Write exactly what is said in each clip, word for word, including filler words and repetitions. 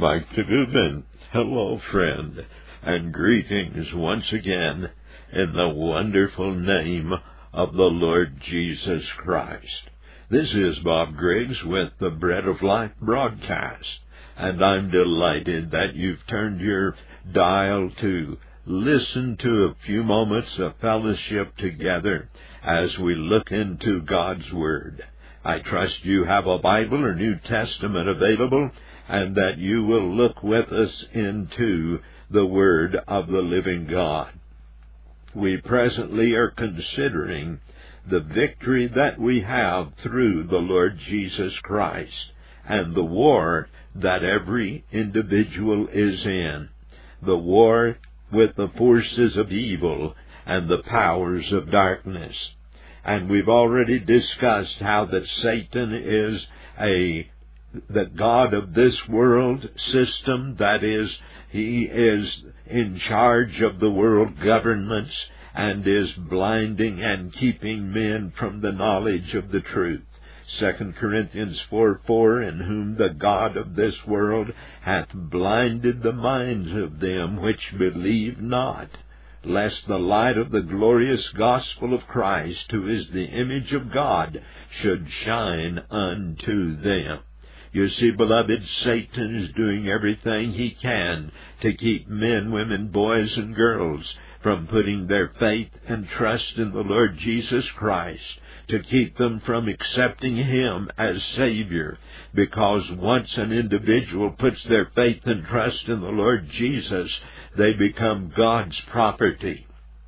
Mike Dubin. Hello, friend, and greetings once again in the wonderful name of the Lord Jesus Christ. This is Bob Griggs with the Bread of Life broadcast, and I'm delighted that you've turned your dial to listen to a few moments of fellowship together as we look into God's Word. I trust you have a Bible or New Testament available, and that you will look with us into the Word of the living God. We presently are considering the victory that we have through the Lord Jesus Christ and the war that every individual is in, the war with the forces of evil and the powers of darkness. And we've already discussed how that Satan is a the god of this world system, that is, he is in charge of the world governments and is blinding and keeping men from the knowledge of the truth. Second Corinthians four four, in whom the God of this world hath blinded the minds of them which believe not, lest the light of the glorious gospel of Christ, who is the image of God, should shine unto them. You see, beloved, Satan is doing everything he can to keep men, women, boys, and girls from putting their faith and trust in the Lord Jesus Christ, to keep them from accepting Him as Savior, because once an individual puts their faith and trust in the Lord Jesus, they become God's property.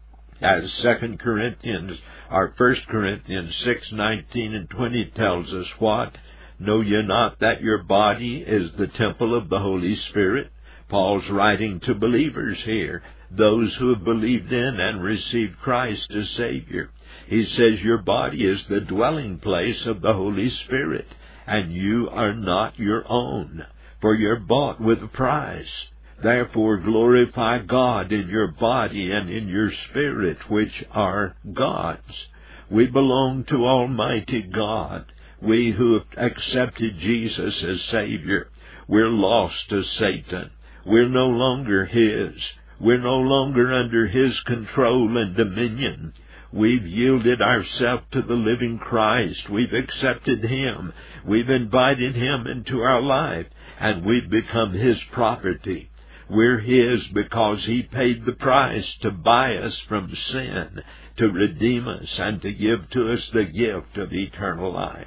As Second Corinthians, or First Corinthians six nineteen and twenty tells us, what? Know ye not that your body is the temple of the Holy Spirit? Paul's writing to believers here, those who have believed in and received Christ as Savior. He says your body is the dwelling place of the Holy Spirit, and you are not your own, for you're bought with a price. Therefore glorify God in your body and in your spirit, which are God's. We belong to Almighty God. We who have accepted Jesus as Savior, we're lost to Satan. We're no longer His. We're no longer under His control and dominion. We've yielded ourselves to the living Christ. We've accepted Him. We've invited Him into our life, and we've become His property. We're His because He paid the price to buy us from sin, to redeem us, and to give to us the gift of eternal life.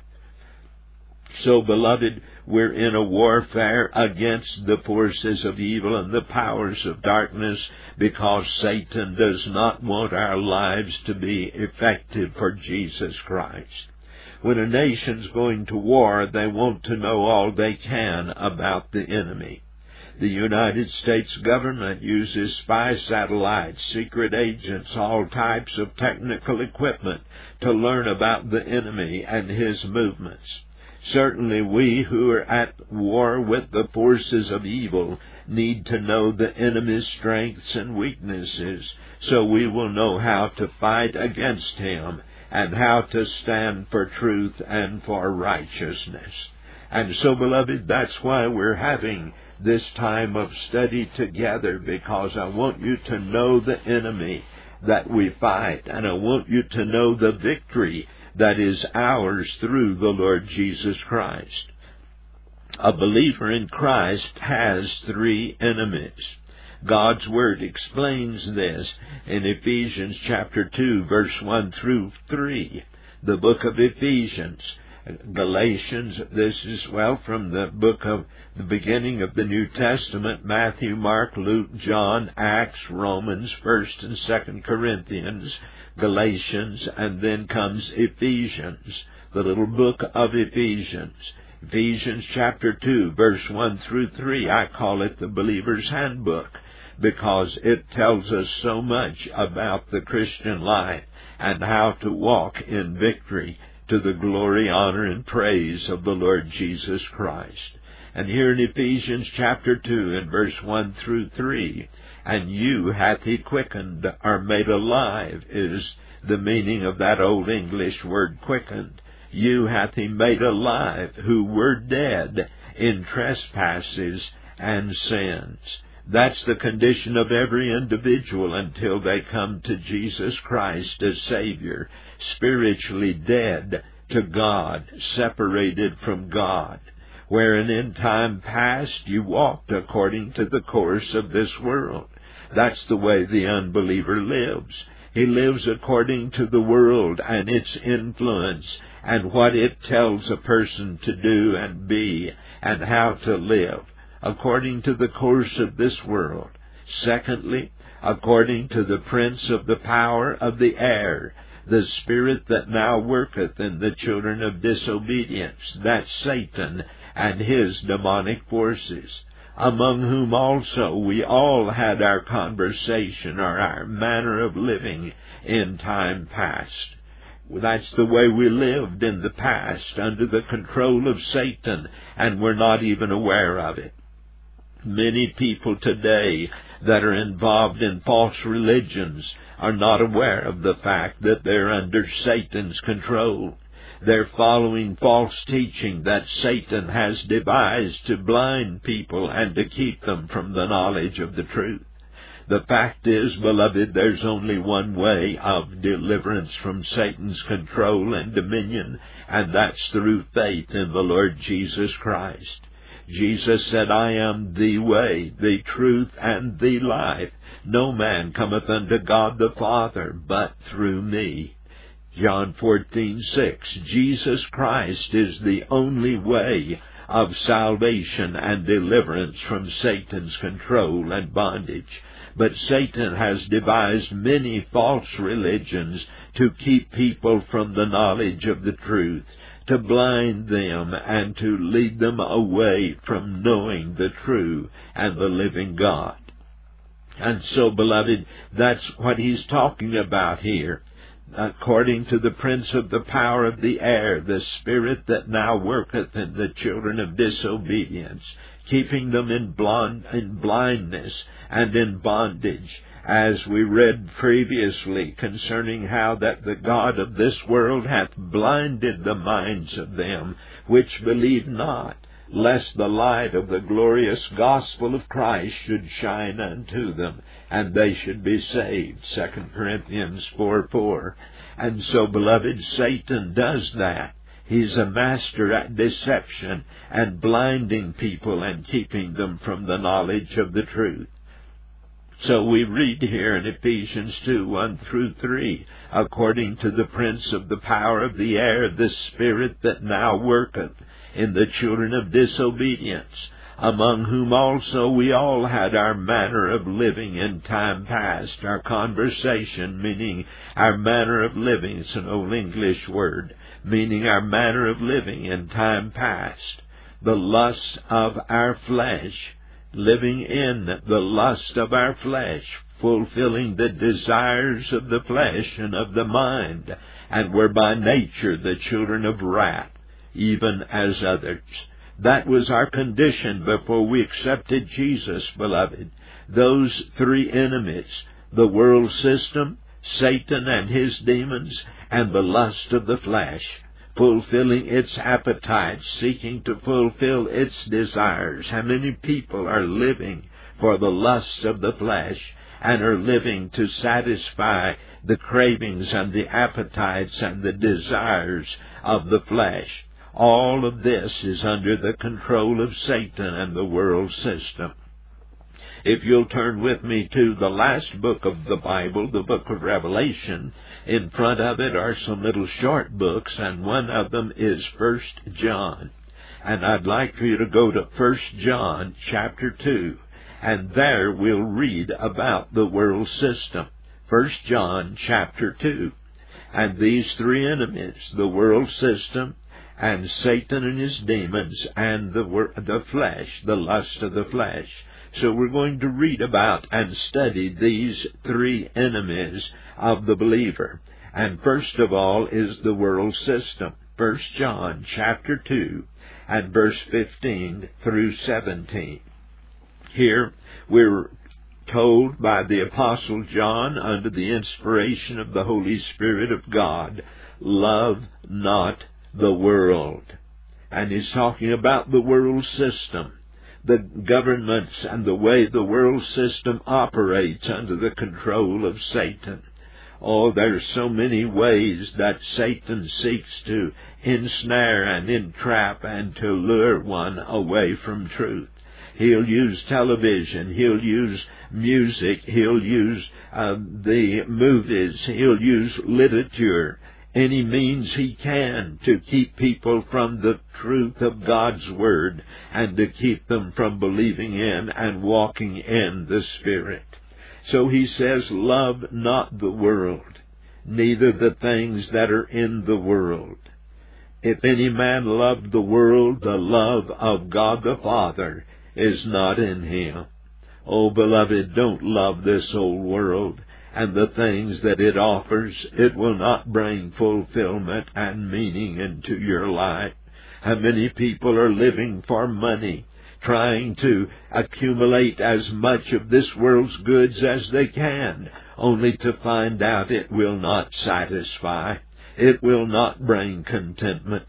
So, beloved, we're in a warfare against the forces of evil and the powers of darkness, because Satan does not want our lives to be effective for Jesus Christ. When a nation's going to war, they want to know all they can about the enemy. The United States government uses spy satellites, secret agents, all types of technical equipment to learn about the enemy and his movements. Certainly we who are at war with the forces of evil need to know the enemy's strengths and weaknesses, so we will know how to fight against him and how to stand for truth and for righteousness. And so, beloved, that's why we're having this time of study together, because I want you to know the enemy that we fight, and I want you to know the victory that is ours through the Lord Jesus Christ. A believer in Christ has three enemies. God's Word explains this in Ephesians chapter two, verse one through three. The book of Ephesians, Galatians, this is, well, from the book of the beginning of the New Testament, Matthew, Mark, Luke, John, Acts, Romans, First and Second Corinthians, Galatians, and then comes Ephesians, the little book of Ephesians. Ephesians chapter two, verse one through three, I call it the believer's handbook, because it tells us so much about the Christian life and how to walk in victory to the glory, honor, and praise of the Lord Jesus Christ. And here in Ephesians chapter two, in verse one through three, and you hath He quickened, or made alive, is the meaning of that old English word quickened. You hath He made alive, who were dead in trespasses and sins. That's the condition of every individual until they come to Jesus Christ as Savior, spiritually dead to God, separated from God, wherein in time past you walked according to the course of this world. That's the way the unbeliever lives. He lives according to the world and its influence and what it tells a person to do and be and how to live, according to the course of this world. Secondly, according to the prince of the power of the air, the spirit that now worketh in the children of disobedience, that's Satan and his demonic forces, among whom also we all had our conversation or our manner of living in time past. That's the way we lived in the past, under the control of Satan, and we're not even aware of it. Many people today that are involved in false religions are not aware of the fact that they're under Satan's control. They're following false teaching that Satan has devised to blind people and to keep them from the knowledge of the truth. The fact is, beloved, there's only one way of deliverance from Satan's control and dominion, and that's through faith in the Lord Jesus Christ. Jesus said, I am the way, the truth, and the life. No man cometh unto God the Father but through me. John fourteen six. Jesus Christ is the only way of salvation and deliverance from Satan's control and bondage. But Satan has devised many false religions to keep people from the knowledge of the truth, to blind them and to lead them away from knowing the true and the living God. And so, beloved, that's what he's talking about here. According to the prince of the power of the air, the spirit that now worketh in the children of disobedience, keeping them in, blind, in blindness and in bondage, as we read previously concerning how that the God of this world hath blinded the minds of them which believe not, lest the light of the glorious gospel of Christ should shine unto them, and they should be saved. Second Corinthians four four. And so, beloved, Satan does that. He's a master at deception and blinding people and keeping them from the knowledge of the truth. So we read here in Ephesians two, one through three, according to the prince of the power of the air, the spirit that now worketh in the children of disobedience, among whom also we all had our manner of living in time past. Our conversation, meaning our manner of living, it's an old English word, meaning our manner of living in time past. The lusts of our flesh, living in the lust of our flesh, fulfilling the desires of the flesh and of the mind, and were by nature the children of wrath, even as others. That was our condition before we accepted Jesus, beloved. Those three enemies, the world system, Satan and his demons, and the lust of the flesh, fulfilling its appetites, seeking to fulfill its desires. How many people are living for the lusts of the flesh and are living to satisfy the cravings and the appetites and the desires of the flesh? All of this is under the control of Satan and the world system. If you'll turn with me to the last book of the Bible, the book of Revelation, in front of it are some little short books, and one of them is First John. And I'd like for you to go to First John chapter two, and there we'll read about the world system. First John chapter two. And these three enemies, the world system, and Satan and his demons, and the, the flesh, the lust of the flesh. So we're going to read about and study these three enemies of the believer. And first of all is the world system. First John chapter two and verse fifteen through seventeen. Here we're told by the Apostle John, under the inspiration of the Holy Spirit of God, love not the world. And he's talking about the world system. the governments and the way the world system operates under the control of Satan. Oh, there's so many ways that Satan seeks to ensnare and entrap and to lure one away from truth. He'll use television, he'll use music, he'll use uh, the movies, he'll use literature, any means he can to keep people from the truth of God's Word and to keep them from believing in and walking in the Spirit. So he says, love not the world, neither the things that are in the world. If any man love the world, the love of God the Father is not in him. Oh, beloved, don't love this old world and the things that it offers. It will not bring fulfillment and meaning into your life. How many people are living for money, trying to accumulate as much of this world's goods as they can, only to find out it will not satisfy. It will not bring contentment.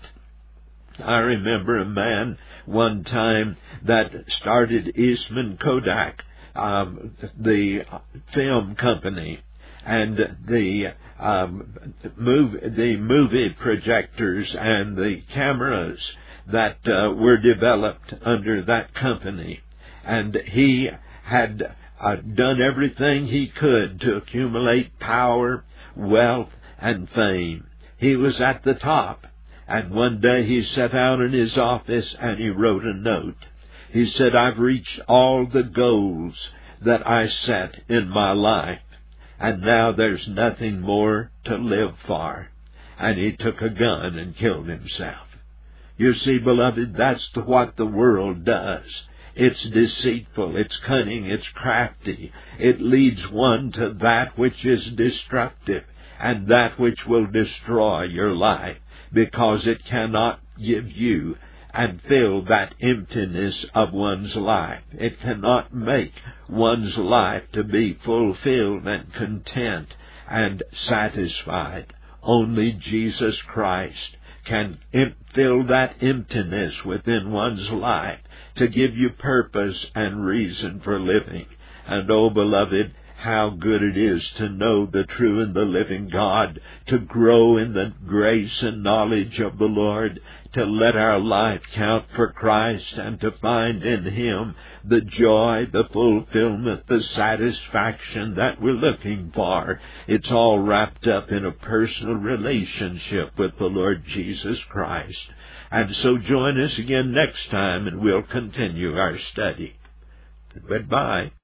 I remember a man one time that started Eastman Kodak, um, the film company, and the um, move, the movie projectors and the cameras that uh, were developed under that company. And he had uh, done everything he could to accumulate power, wealth, and fame. He was at the top. And one day he sat down in his office and he wrote a note. He said, I've reached all the goals that I set in my life, and now there's nothing more to live for. And he took a gun and killed himself. You see, beloved, that's what the world does. It's deceitful, it's cunning, it's crafty. It leads one to that which is destructive and that which will destroy your life, because it cannot give you and fill that emptiness of one's life. It cannot make one's life to be fulfilled and content and satisfied. Only Jesus Christ can fill that emptiness within one's life to give you purpose and reason for living. And oh, beloved, how good it is to know the true and the living God, to grow in the grace and knowledge of the Lord, to let our life count for Christ, and to find in Him the joy, the fulfillment, the satisfaction that we're looking for. It's all wrapped up in a personal relationship with the Lord Jesus Christ. And so join us again next time, and we'll continue our study. Goodbye.